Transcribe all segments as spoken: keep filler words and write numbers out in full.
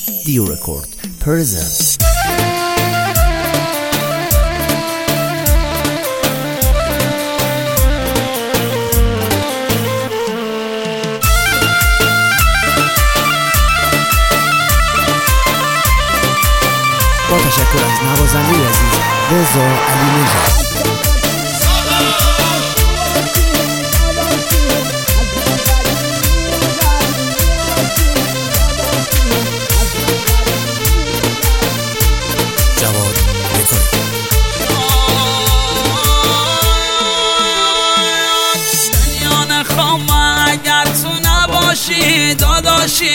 Dio Record presents. با تشکر از نوازنده عزیز رضا علی نژاد. جواد بکاری. دنیا نخوام اگر تو نباشی داداشی،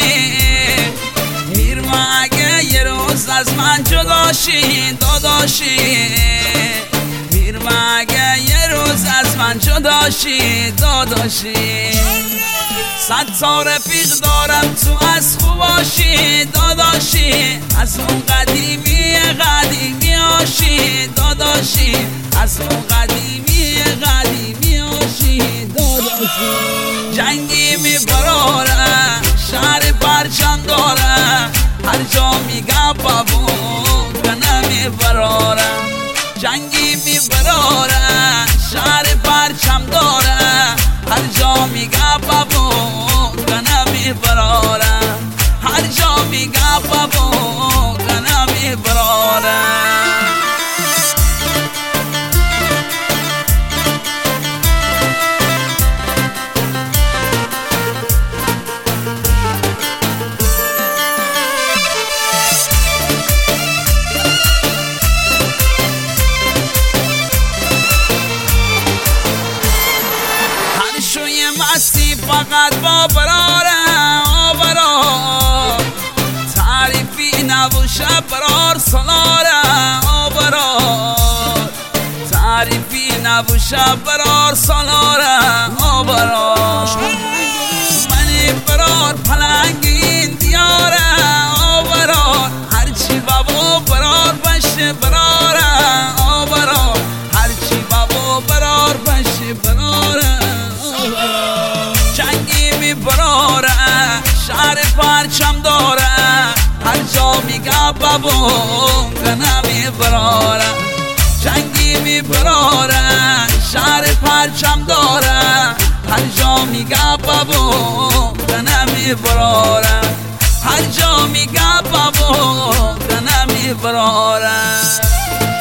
میرم اگه یه روز از من جداشی داداشی، میرم اگه یه روز از من جداشی داداشی. صد تا رفیق دارم تو از خوباشی داداشی، از اون قدیمی قدیمی آشی داداشی، از اون قدیمی قدیمی آشی داداشی. جنگی میبراره شهر پرچم داره، هر جا میگه بابو کنه میبراره. جنگی میبراره شهر پرچم داره، هر جا میگه بابو کنه میبراره، هر جا میگه بابو کنه میبراره. مستی فقط با براره آبرار، تعریفی نبوشه برار سالاره آبرار، تعریفی نبوشه برار سالاره آبرار. منی برار پلنگین دیاره آبرار، هرچی بابا برار بشه براره آبرار، هرچی بابا برار بشه براره. جنگی میبراره شهر پرچم داره، هر جا میگه بابو کنه میبراره. جنگی میبراره شهر پرچم داره، هر جا میگه بابو کنه میبراره، هر جا میگه بابو کنه میبراره.